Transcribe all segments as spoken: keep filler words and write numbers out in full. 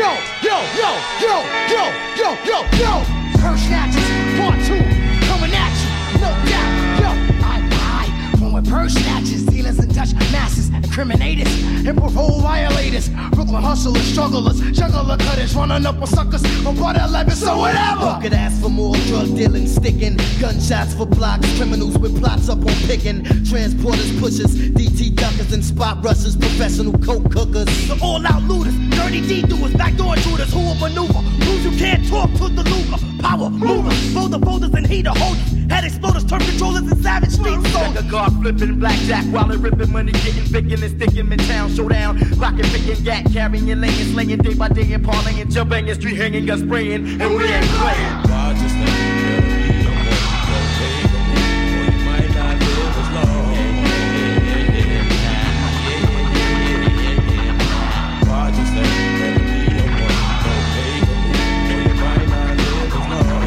yo, yo, yo, yo, yo, yo, yo, yo. Purse snatchers, part two, coming at you, no doubt, yo. I, I, from with purse snatchers, dealers and Dutch masses, incriminators, and parole violators, Brooklyn hustlers, strugglers, juggler cutters, running up on suckers from part eleven, so whatever. Who could ask for more drug dealing, sticking, gunshots for blocks, criminals with plots up on picking, transporters, pushers, D T duckers and spot rushers, professional coke cookers. The all-out looters, dirty D-doers, backdoor intruders who will maneuver, rules you can't talk to the Luger, power movers, folder folders and heater holders, head exploders, turf controllers and savage street soldiers. Like a guard flipping blackjack while it ripping money, getting picking and sticking midtown showdown, rocking, picking, gat, carrying, laying, slaying day by day and parlaying, jumping and street hanging, gun spraying, and we ain't playing. God just let me be a boy, don't take a move, or you might not live as long. God just let me be a boy, don't take a move, or you might not live as long.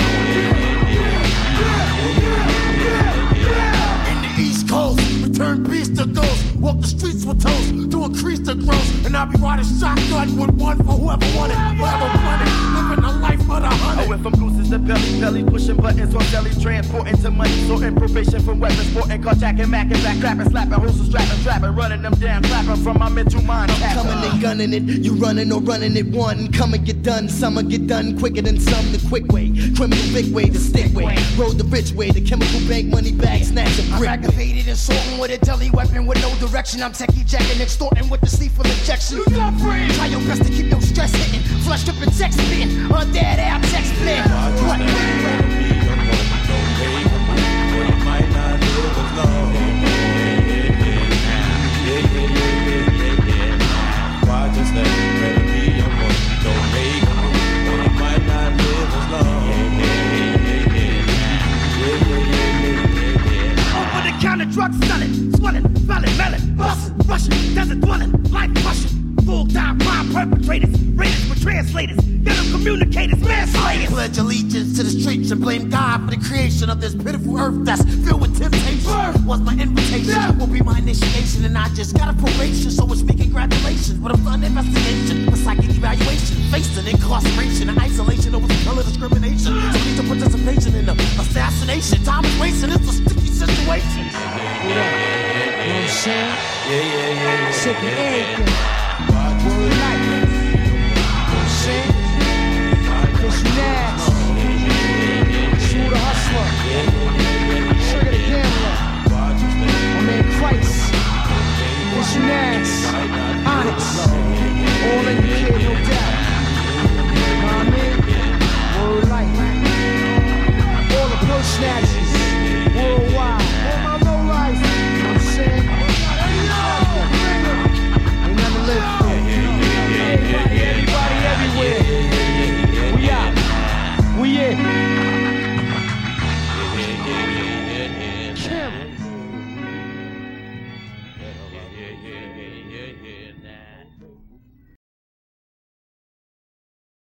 In the East Coast, return beast to ghosts, walk the streets with toast to increase the growth, and I'll be riding shotgun with one for whoever wanted, whoever wanted, living a life of the hundred. I went from gooses to belly, belly, pushing buttons on belly, transporting to money, sorting probation from weapons, sporting, carjacking, macking, back, clapping, slapping, hosting, strapping, trapping, running them down, clapping from my mental mind. I'm coming and gunning it, you running or running it one. Come and get done, some get done quicker than some. The quick way, criminal big way, the stick way, road the rich way, the chemical bank money bag, snatch a brick. I'm aggravated and sorting with a deli weapon with no direction. I'm techie jacking, extorting with the sleep for injection. Try your best to keep your stress hitting, flush dripping, text spitting, undead out text split. What? Over the counter, drugs selling, swelling, felling, melon, busting, rushing, desert dwelling, life rushing. Full-time crime perpetrators, raiders with translators, ghetto communicators, manslayers. Pledge allegiance to the streets and blame God for the creation of this pitiful earth that's filled with temptation. Was my invitation, yeah. Will be my initiation, and I just got a probation, so it's me congratulations. But a fun investigation, a psychic evaluation, facing incarceration and isolation over the color discrimination. So need to participation in the assassination. Time is wasting, it's a sticky situation. You know what I'm saying? Yeah, yeah, yeah, yeah. Sick of everything. Word life. You know what I'm saying? Chris Nash. Shoot the hustler. Sugar the gambler. My man Christ. Chris Nash. Onyx. All in the kid, no doubt. You know what I mean? Word life. All the purse snatchers.